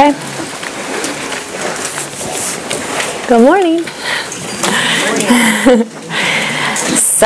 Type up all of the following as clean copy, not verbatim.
Okay. Good morning. So,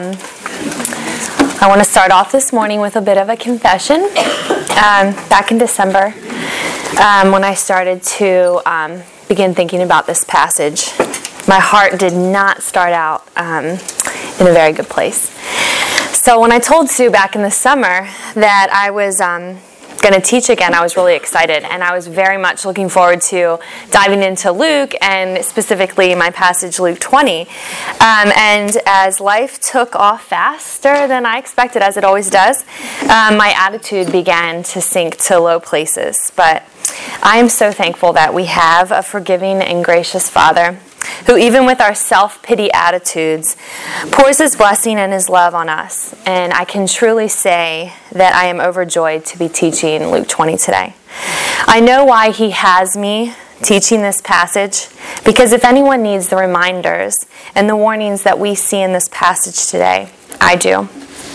I want to start off this morning with a bit of a confession. Back in December, when I started to begin thinking about this passage, my heart did not start out in a very good place. So when I told Sue back in the summer that I was going to teach again, I was really excited, and I was very much looking forward to diving into Luke, and specifically my passage, Luke 20. And as life took off faster than I expected, as it always does, my attitude began to sink to low places. But I am so thankful that we have a forgiving and gracious Father who, even with our self-pity attitudes, pours His blessing and His love on us. And I can truly say that I am overjoyed to be teaching Luke 20 today. I know why He has me teaching this passage, because if anyone needs the reminders and the warnings that we see in this passage today, I do.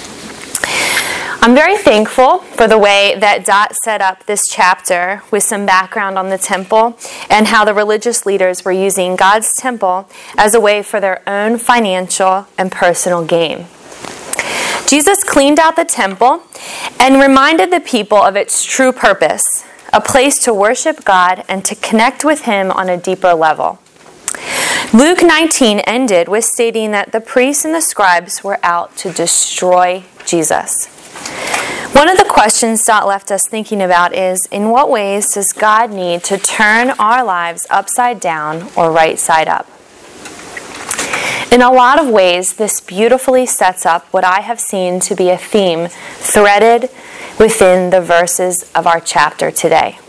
I'm very thankful for the way that Dot set up this chapter with some background on the temple and how the religious leaders were using God's temple as a way for their own financial and personal gain. Jesus cleaned out the temple and reminded the people of its true purpose, a place to worship God and to connect with Him on a deeper level. Luke 19 ended with stating that the priests and the scribes were out to destroy Jesus. One of the questions Dot left us thinking about is, in what ways does God need to turn our lives upside down or right side up? In a lot of ways, this beautifully sets up what I have seen to be a theme threaded within the verses of our chapter today.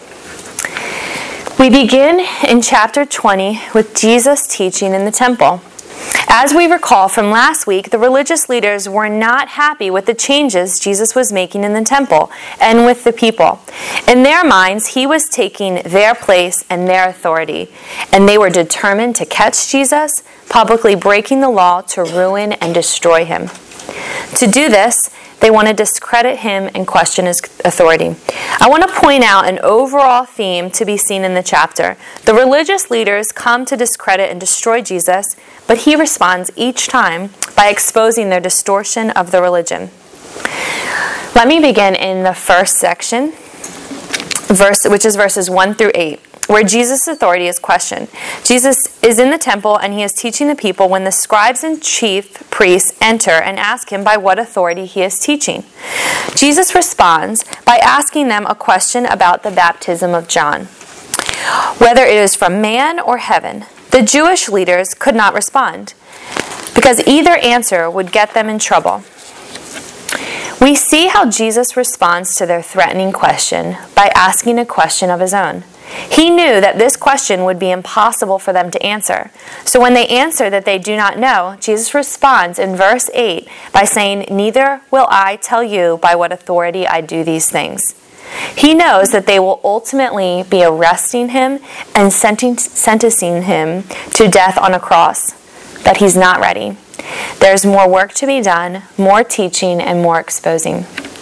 We begin in chapter 20 with Jesus teaching in the temple. As we recall from last week, the religious leaders were not happy with the changes Jesus was making in the temple and with the people. In their minds, He was taking their place and their authority, and they were determined to catch Jesus, publicly breaking the law to ruin and destroy Him. To do this, they want to discredit Him and question His authority. I want to point out an overall theme to be seen in the chapter. The religious leaders come to discredit and destroy Jesus, but He responds each time by exposing their distortion of the religion. Let me begin in the first section, which is verses 1 through 8. Where Jesus' authority is questioned. Jesus is in the temple and He is teaching the people when the scribes and chief priests enter and ask Him by what authority He is teaching. Jesus responds by asking them a question about the baptism of John. Whether it is from man or heaven, the Jewish leaders could not respond, because either answer would get them in trouble. We see how Jesus responds to their threatening question by asking a question of His own. He knew that this question would be impossible for them to answer. So when they answer that they do not know, Jesus responds in verse 8 by saying, "Neither will I tell you by what authority I do these things." He knows that they will ultimately be arresting Him and sentencing Him to death on a cross, but He's not ready. There's more work to be done, more teaching, and more exposing.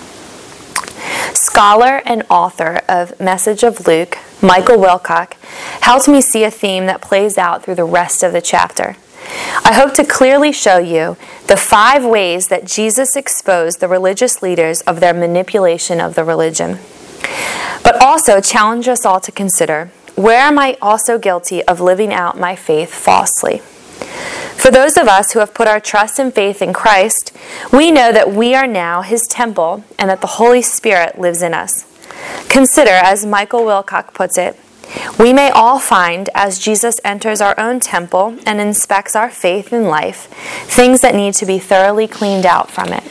Scholar and author of Message of Luke, Michael Wilcock, helped me see a theme that plays out through the rest of the chapter. I hope to clearly show you the 5 ways that Jesus exposed the religious leaders of their manipulation of the religion, but also challenge us all to consider, where am I also guilty of living out my faith falsely? For those of us who have put our trust and faith in Christ, we know that we are now His temple and that the Holy Spirit lives in us. Consider, as Michael Wilcock puts it, we may all find, as Jesus enters our own temple and inspects our faith and life, things that need to be thoroughly cleaned out from it.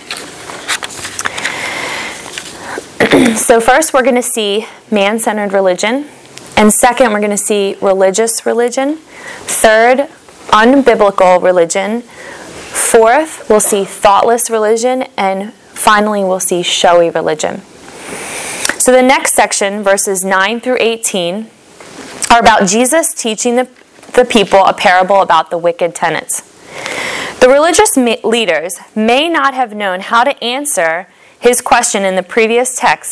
So first, we're going to see man-centered religion. And second, we're going to see religious religion. Third, unbiblical religion. Fourth, we'll see thoughtless religion. And finally, we'll see showy religion. So the next section, verses 9 through 18, are about Jesus teaching the people a parable about the wicked tenants. The religious leaders may not have known how to answer His question in the previous text,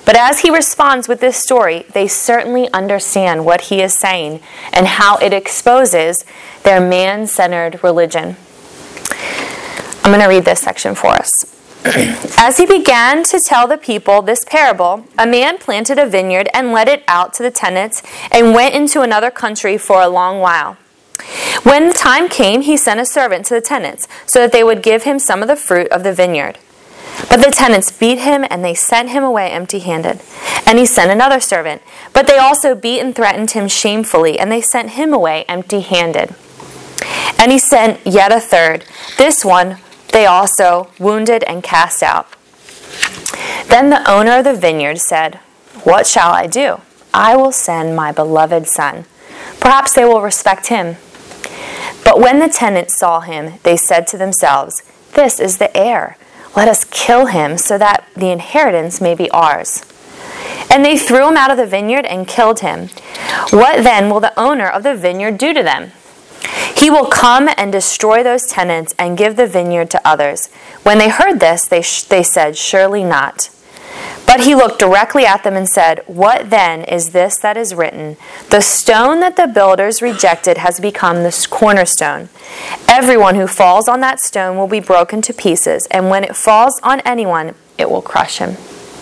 But as he responds with this story, they certainly understand what he is saying and how it exposes their man-centered religion. I'm going to read this section for us. As he began to tell the people this parable, a man planted a vineyard and let it out to the tenants and went into another country for a long while. When the time came, he sent a servant to the tenants so that they would give him some of the fruit of the vineyard. But the tenants beat him and they sent him away empty-handed. And he sent another servant. But they also beat and threatened him shamefully, and they sent him away empty-handed. And he sent yet a third. This one they also wounded and cast out. Then the owner of the vineyard said, "What shall I do? I will send my beloved son. Perhaps they will respect him." But when the tenants saw him, they said to themselves, "This is the heir. Let us kill him so that the inheritance may be ours." And they threw him out of the vineyard and killed him. What then will the owner of the vineyard do to them? He will come and destroy those tenants and give the vineyard to others. When they heard this, they said, "Surely not." But he looked directly at them and said, "What then is this that is written? The stone that the builders rejected has become the cornerstone. Everyone who falls on that stone will be broken to pieces, and when it falls on anyone, it will crush him."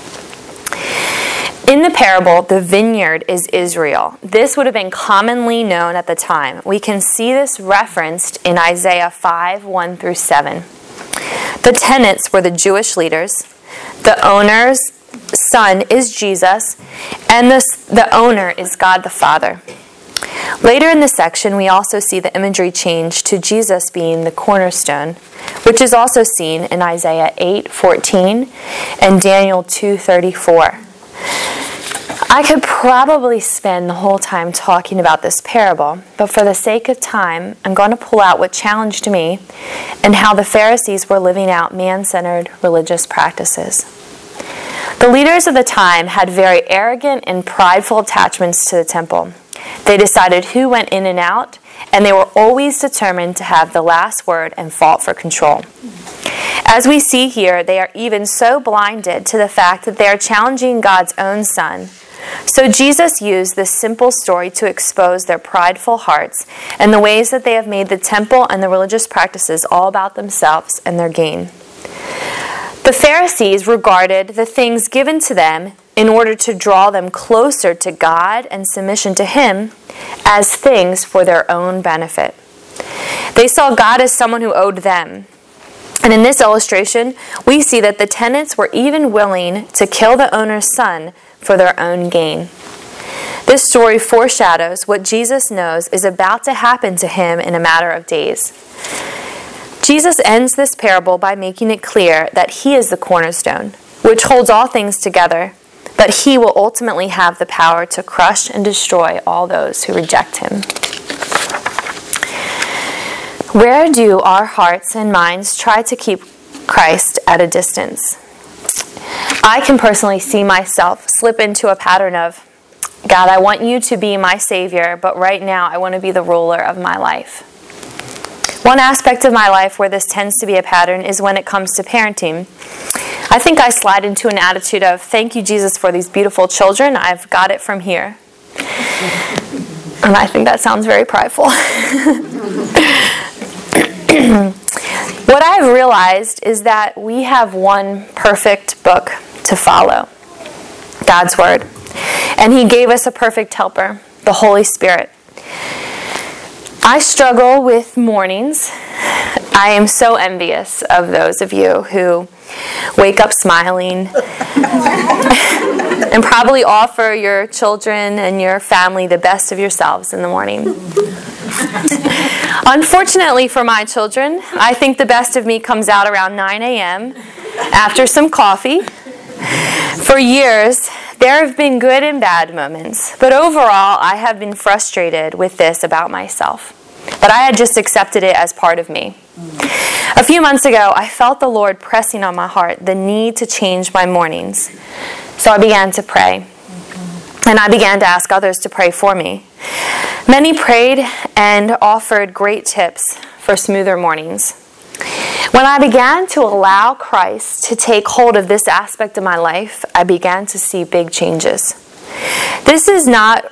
In the parable, the vineyard is Israel. This would have been commonly known at the time. We can see this referenced in Isaiah 5, 1 through 7. The tenants were the Jewish leaders. The owner's son is Jesus, and the owner is God the Father. Later in the section, we also see the imagery change to Jesus being the cornerstone, which is also seen in Isaiah 8:14 and Daniel 2:34. I could probably spend the whole time talking about this parable, but for the sake of time, I'm going to pull out what challenged me and how the Pharisees were living out man-centered religious practices. The leaders of the time had very arrogant and prideful attachments to the temple. They decided who went in and out, and they were always determined to have the last word and fought for control. As we see here, they are even so blinded to the fact that they are challenging God's own Son. So Jesus used this simple story to expose their prideful hearts and the ways that they have made the temple and the religious practices all about themselves and their gain. The Pharisees regarded the things given to them in order to draw them closer to God and submission to Him as things for their own benefit. They saw God as someone who owed them. And in this illustration, we see that the tenants were even willing to kill the owner's son for their own gain. This story foreshadows what Jesus knows is about to happen to him in a matter of days. Jesus ends this parable by making it clear that He is the cornerstone, which holds all things together, but He will ultimately have the power to crush and destroy all those who reject Him. Where do our hearts and minds try to keep Christ at a distance? I can personally see myself slip into a pattern of, "God, I want you to be my Savior, but right now I want to be the ruler of my life." One aspect of my life where this tends to be a pattern is when it comes to parenting. I think I slide into an attitude of, "Thank you, Jesus, for these beautiful children. I've got it from here." And I think that sounds very prideful. What I've realized is that we have one perfect book to follow, God's Word. And He gave us a perfect helper, the Holy Spirit. I struggle with mornings. I am so envious of those of you who wake up smiling and probably offer your children and your family the best of yourselves in the morning. Unfortunately for my children, I think the best of me comes out around 9 a.m. after some coffee. For years, there have been good and bad moments, but overall, I have been frustrated with this about myself. But I had just accepted it as part of me. A few months ago, I felt the Lord pressing on my heart the need to change my mornings. So I began to pray. And I began to ask others to pray for me. Many prayed and offered great tips for smoother mornings. When I began to allow Christ to take hold of this aspect of my life, I began to see big changes. This is not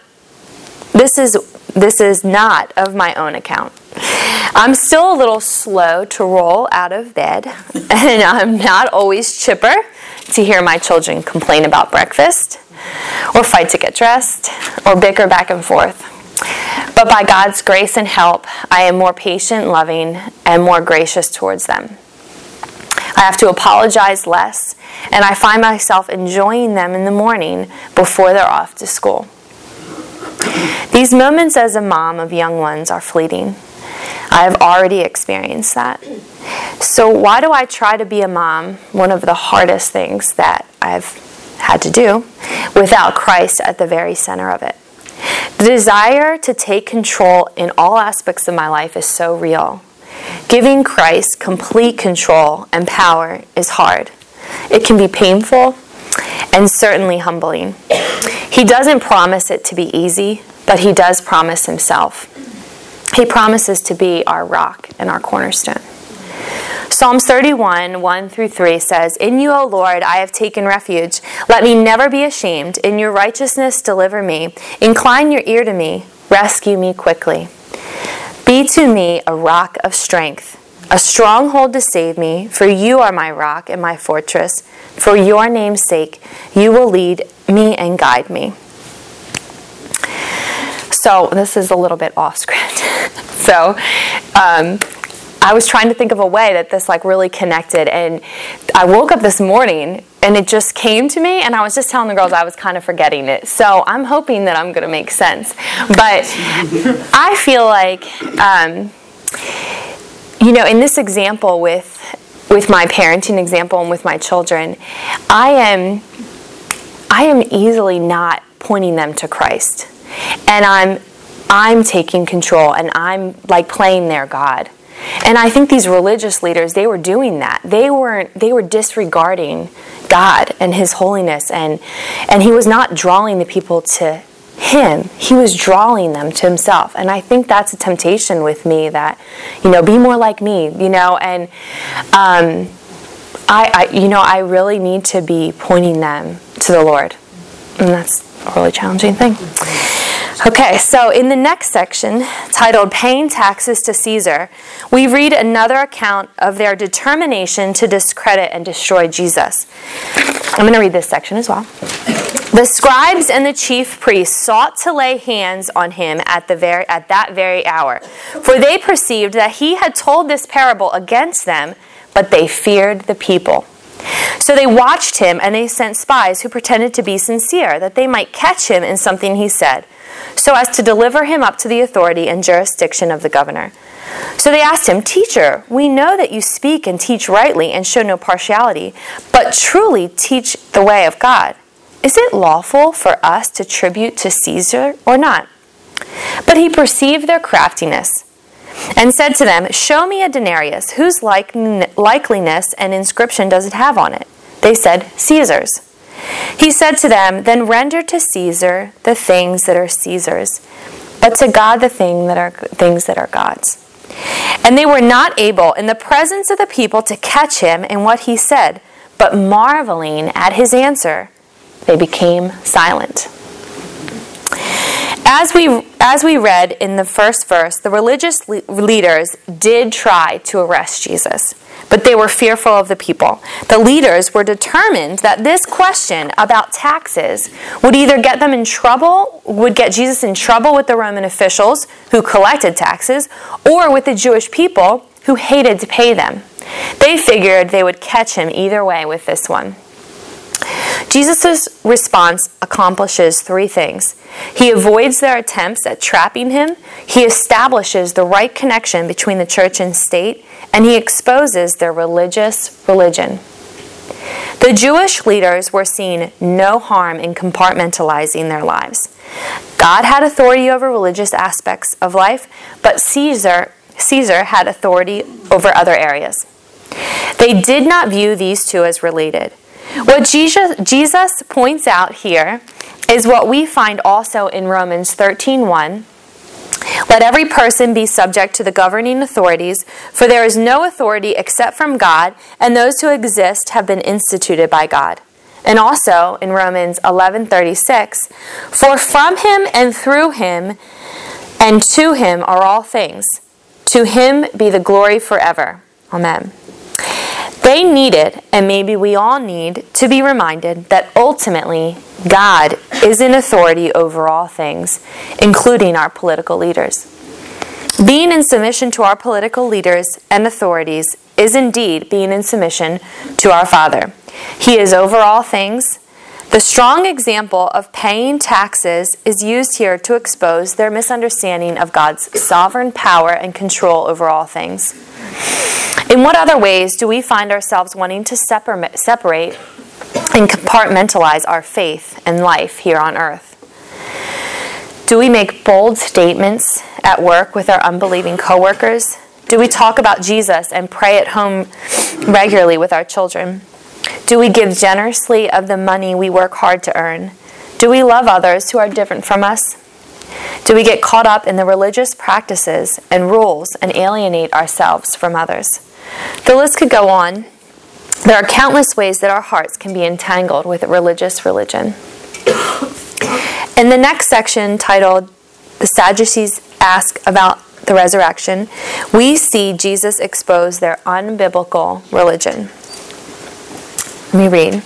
of my own account. I'm still a little slow to roll out of bed, and I'm not always chipper to hear my children complain about breakfast, or fight to get dressed, or bicker back and forth. But by God's grace and help, I am more patient, loving, and more gracious towards them. I have to apologize less, and I find myself enjoying them in the morning before they're off to school. These moments as a mom of young ones are fleeting. I have already experienced that. So why do I try to be a mom, one of the hardest things that I've had to do, without Christ at the very center of it? The desire to take control in all aspects of my life is so real. Giving Christ complete control and power is hard. It can be painful and certainly humbling. He doesn't promise it to be easy, but He does promise Himself. He promises to be our rock and our cornerstone. Psalms 31, 1 through 3 says, "In you, O Lord, I have taken refuge. Let me never be ashamed. In your righteousness deliver me. Incline your ear to me. Rescue me quickly. Be to me a rock of strength, a stronghold to save me, for you are my rock and my fortress. For your name's sake, you will lead me and guide me." So this is a little bit off script. So I was trying to think of a way that this really connected, and I woke up this morning and it just came to me, and I was just telling the girls I was kind of forgetting it. So I'm hoping that I'm going to make sense. But I feel like, in this example with my parenting example and with my children, I am easily not pointing them to Christ. And I'm taking control, and I'm playing their God. And I think these religious leaders, they were doing that. They were disregarding God and His holiness, and He was not drawing the people to Him. He was drawing them to Himself. And I think that's a temptation with me, that, be more like me, and I really need to be pointing them to the Lord. And that's a really challenging thing. Okay, so in the next section, titled Paying Taxes to Caesar, we read another account of their determination to discredit and destroy Jesus. I'm going to read this section as well. "The scribes and the chief priests sought to lay hands on him at that very hour, for they perceived that he had told this parable against them, but they feared the people. So they watched him, and they sent spies who pretended to be sincere, that they might catch him in something he said, so as to deliver him up to the authority and jurisdiction of the governor. So they asked him, 'Teacher, we know that you speak and teach rightly and show no partiality, but truly teach the way of God. Is it lawful for us to tribute to Caesar or not?' But he perceived their craftiness and said to them, 'Show me a denarius. Whose likeliness and inscription does it have on it?' They said, 'Caesar's.' He said to them, 'Then render to Caesar the things that are Caesar's, but to God the things that are God's.' And they were not able in the presence of the people to catch him in what he said, but marveling at his answer, they became silent." As we read in the first verse, the religious leaders did try to arrest Jesus, but they were fearful of the people. The leaders were determined that this question about taxes would either get them in trouble, would get Jesus in trouble with the Roman officials who collected taxes, or with the Jewish people who hated to pay them. They figured they would catch him either way with this one. Jesus' response accomplishes three things. He avoids their attempts at trapping him, he establishes the right connection between the church and state, and he exposes their religious religion. The Jewish leaders were seeing no harm in compartmentalizing their lives. God had authority over religious aspects of life, but Caesar had authority over other areas. They did not view these two as related. What Jesus points out here is what we find also in Romans 13:1, Let every person be subject to the governing authorities, for there is no authority except from God, and those who exist have been instituted by God. And also in Romans 11:36, for from him and through him and to him are all things. To him be the glory forever. Amen. They needed, and maybe we all need, to be reminded that ultimately God is in authority over all things, including our political leaders. Being in submission to our political leaders and authorities is indeed being in submission to our Father. He is over all things. The strong example of paying taxes is used here to expose their misunderstanding of God's sovereign power and control over all things. In what other ways do we find ourselves wanting to separate and compartmentalize our faith and life here on earth? Do we make bold statements at work with our unbelieving coworkers? Do we talk about Jesus and pray at home regularly with our children? Do we give generously of the money we work hard to earn? Do we love others who are different from us? Do we get caught up in the religious practices and rules and alienate ourselves from others? The list could go on. There are countless ways that our hearts can be entangled with religious religion. In the next section, titled "The Sadducees Ask About the Resurrection," we see Jesus expose their unbiblical religion. Let me read.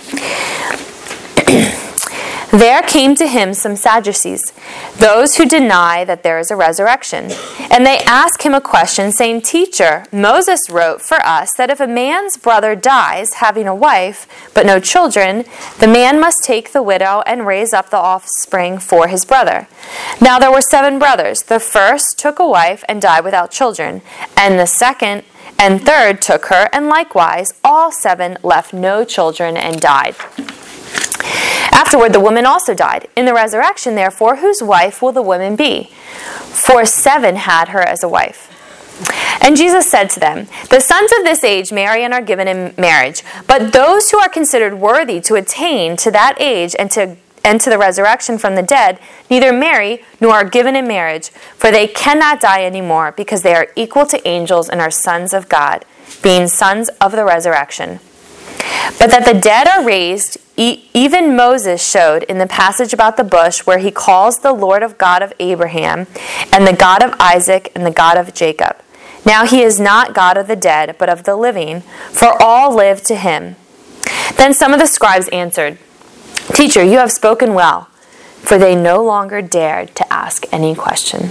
There came to him some Sadducees, those who deny that there is a resurrection. And they asked him a question, saying, "Teacher, Moses wrote for us that if a man's brother dies, having a wife, but no children, the man must take the widow and raise up the offspring for his brother. Now there were 7 brothers. The first took a wife and died without children, and the second and third took her, and likewise all 7 left no children and died. Afterward, the woman also died. In the resurrection, therefore, whose wife will the woman be? For 7 had her as a wife." And Jesus said to them, "The sons of this age marry and are given in marriage, but those who are considered worthy to attain to that age and to the resurrection from the dead neither marry nor are given in marriage, for they cannot die anymore, because they are equal to angels and are sons of God, being sons of the resurrection. But that the dead are raised, even Moses showed in the passage about the bush, where he calls the Lord of God of Abraham, and the God of Isaac, and the God of Jacob. Now he is not God of the dead, but of the living, for all live to him." Then some of the scribes answered, "Teacher, you have spoken well," for they no longer dared to ask any question.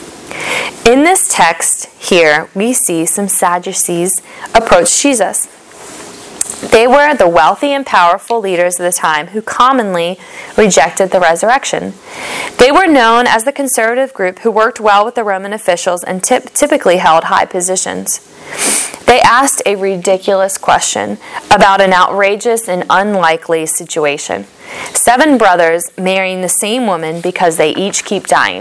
In this text here, we see some Sadducees approach Jesus. They were the wealthy and powerful leaders of the time who commonly rejected the resurrection. They were known as the conservative group who worked well with the Roman officials and typically held high positions. They asked a ridiculous question about an outrageous and unlikely situation. 7 brothers marrying the same woman because they each keep dying.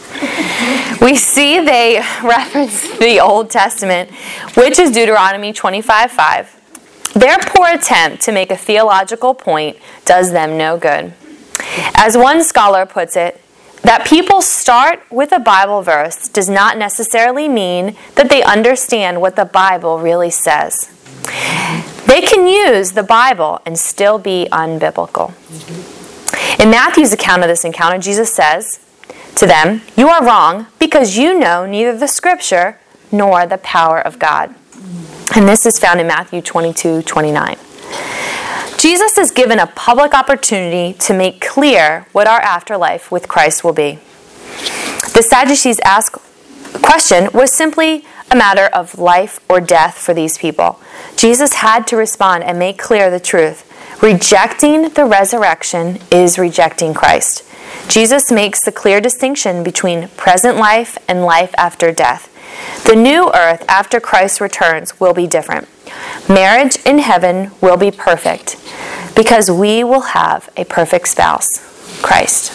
We see they reference the Old Testament, which is Deuteronomy 25:5. Their poor attempt to make a theological point does them no good. As one scholar puts it, that people start with a Bible verse does not necessarily mean that they understand what the Bible really says. They can use the Bible and still be unbiblical. In Matthew's account of this encounter, Jesus says to them, "You are wrong because you know neither the Scripture nor the power of God." And this is found in Matthew 22:29. Jesus is given a public opportunity to make clear what our afterlife with Christ will be. The Sadducees' asked question was simply a matter of life or death for these people. Jesus had to respond and make clear the truth. Rejecting the resurrection is rejecting Christ. Jesus makes the clear distinction between present life and life after death. The new earth after Christ returns will be different. Marriage in heaven will be perfect because we will have a perfect spouse, Christ.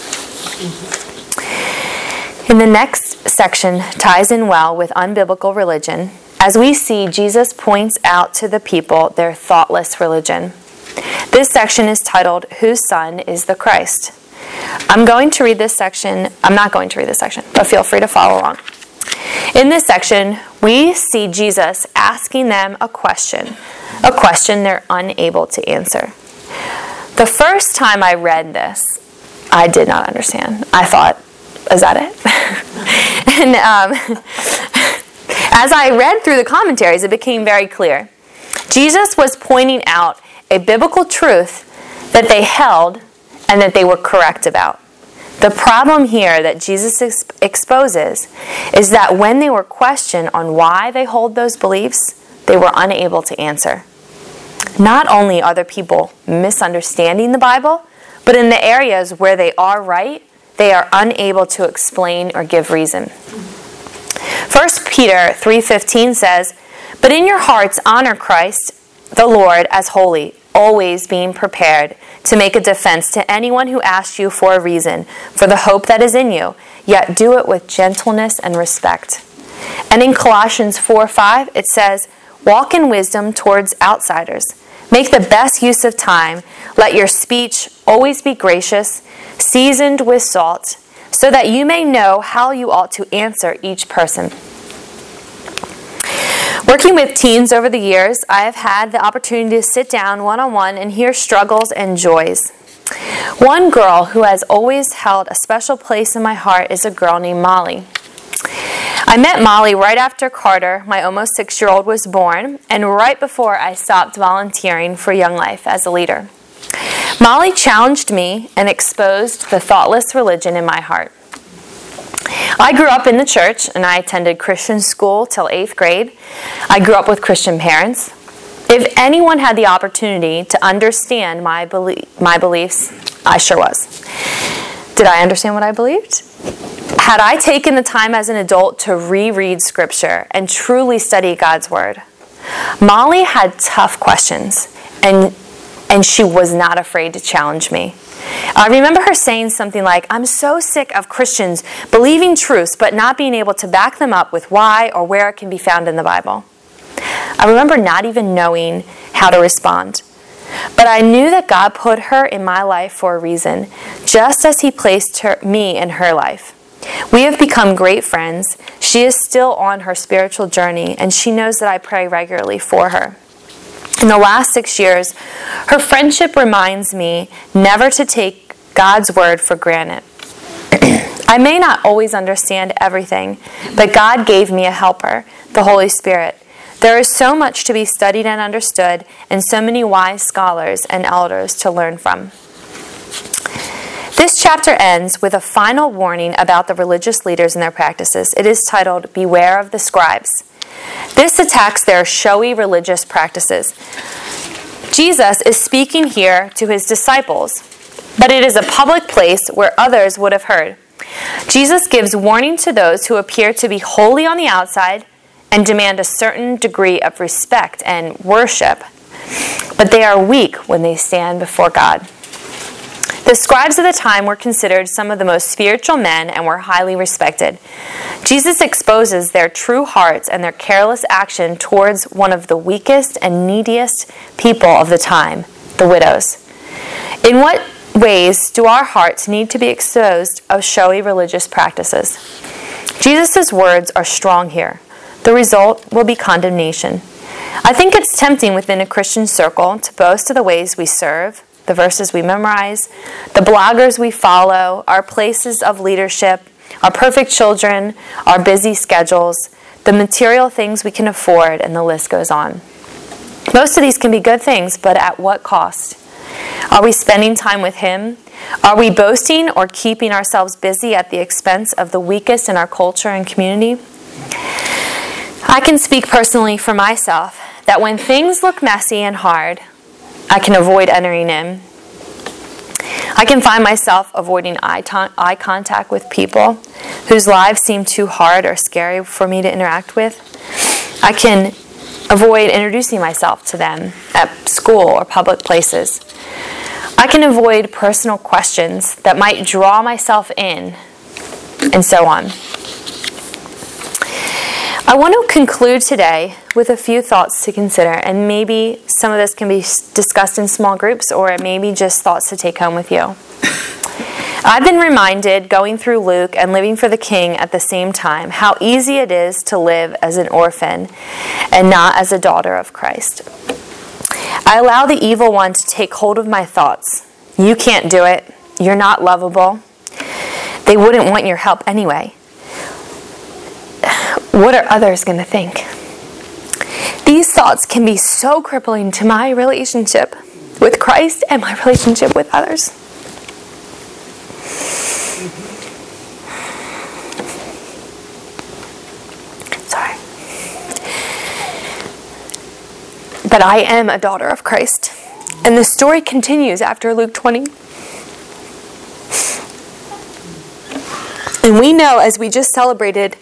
In the next section ties in well with unbiblical religion, as we see Jesus points out to the people their thoughtless religion. This section is titled, "Whose Son is the Christ?" I'm going to read this section. I'm not going to read this section, but feel free to follow along. In this section, we see Jesus asking them a question they're unable to answer. The first time I read this, I did not understand. I thought, is that it? And as I read through the commentaries, it became very clear. Jesus was pointing out a biblical truth that they held and that they were correct about. The problem here that Jesus exposes is that when they were questioned on why they hold those beliefs, they were unable to answer. Not only are the people misunderstanding the Bible, but in the areas where they are right, they are unable to explain or give reason. 1 Peter 3:15 says, "But in your hearts honor Christ the Lord as holy, always being prepared to make a defense to anyone who asks you for a reason for the hope that is in you, yet do it with gentleness and respect." And in Colossians 4:5 it says, "Walk in wisdom towards outsiders. Make the best use of time. Let your speech always be gracious, seasoned with salt, so that you may know how you ought to answer each person." Working with teens over the years, I have had the opportunity to sit down one-on-one and hear struggles and joys. One girl who has always held a special place in my heart is a girl named Molly. I met Molly right after Carter, my almost 6-year-old, was born, and right before I stopped volunteering for Young Life as a leader. Molly challenged me and exposed the thoughtless religion in my heart. I grew up in the church, and I attended Christian school till 8th grade. I grew up with Christian parents. If anyone had the opportunity to understand my beliefs, I sure was. Did I understand what I believed? Had I taken the time as an adult to reread Scripture and truly study God's Word? Molly had tough questions, and she was not afraid to challenge me. I remember her saying something like, "I'm so sick of Christians believing truths but not being able to back them up with why or where it can be found in the Bible." I remember not even knowing how to respond. But I knew that God put her in my life for a reason, just as He placed me in her life. We have become great friends. She is still on her spiritual journey, and she knows that I pray regularly for her. In the last 6 years, her friendship reminds me never to take God's word for granted. I may not always understand everything, but God gave me a helper, the Holy Spirit. There is so much to be studied and understood, and so many wise scholars and elders to learn from. This chapter ends with a final warning about the religious leaders and their practices. It is titled, "Beware of the Scribes." This attacks their showy religious practices. Jesus is speaking here to His disciples, but it is a public place where others would have heard. Jesus gives warning to those who appear to be holy on the outside and demand a certain degree of respect and worship, but they are weak when they stand before God. The scribes of the time were considered some of the most spiritual men and were highly respected. Jesus exposes their true hearts and their careless action towards one of the weakest and neediest people of the time, the widows. In what ways do our hearts need to be exposed of showy religious practices? Jesus' words are strong here. The result will be condemnation. I think it's tempting within a Christian circle to boast of the ways we serve, the verses we memorize, the bloggers we follow, our places of leadership, our perfect children, our busy schedules, the material things we can afford, and the list goes on. Most of these can be good things, but at what cost? Are we spending time with Him? Are we boasting or keeping ourselves busy at the expense of the weakest in our culture and community? I can speak personally for myself that when things look messy and hard, I can avoid entering in. I can find myself avoiding eye contact with people whose lives seem too hard or scary for me to interact with. I can avoid introducing myself to them at school or public places. I can avoid personal questions that might draw myself in, and so on. I want to conclude today with a few thoughts to consider, and maybe some of this can be discussed in small groups, or it may be just thoughts to take home with you. I've been reminded, going through Luke and living for the King at the same time, how easy it is to live as an orphan and not as a daughter of Christ. I allow the evil one to take hold of my thoughts. You can't do it. You're not lovable. They wouldn't want your help anyway. What are others going to think? These thoughts can be so crippling to my relationship with Christ and my relationship with others. Sorry. But I am a daughter of Christ. And the story continues after Luke 20. And we know, as we just celebrated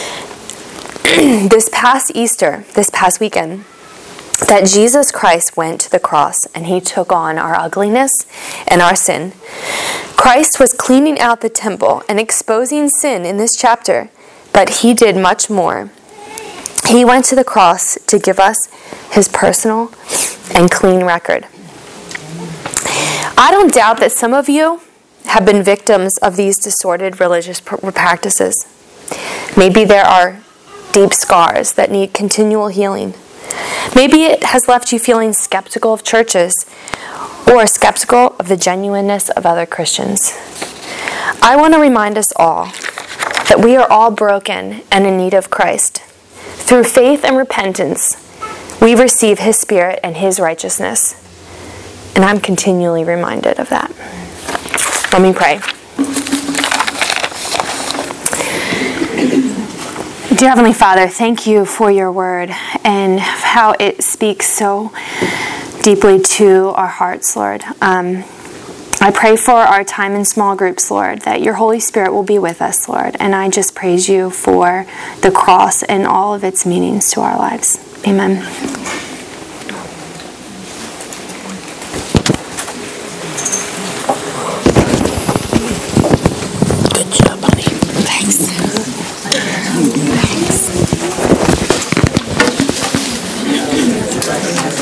this past Easter, this past weekend, that Jesus Christ went to the cross and He took on our ugliness and our sin. Christ was cleaning out the temple and exposing sin in this chapter, but He did much more. He went to the cross to give us His personal and clean record. I don't doubt that some of you have been victims of these distorted religious practices. Maybe there are deep scars that need continual healing. Maybe it has left you feeling skeptical of churches or skeptical of the genuineness of other Christians. I want to remind us all that we are all broken and in need of Christ. Through faith and repentance, we receive His Spirit and His righteousness. And I'm continually reminded of that. Let me pray. Dear Heavenly Father, thank you for your word and how it speaks so deeply to our hearts, Lord. I pray for our time in small groups, Lord, that your Holy Spirit will be with us, Lord. And I just praise you for the cross and all of its meanings to our lives. Amen. Good job, honey. Thanks. Thanks.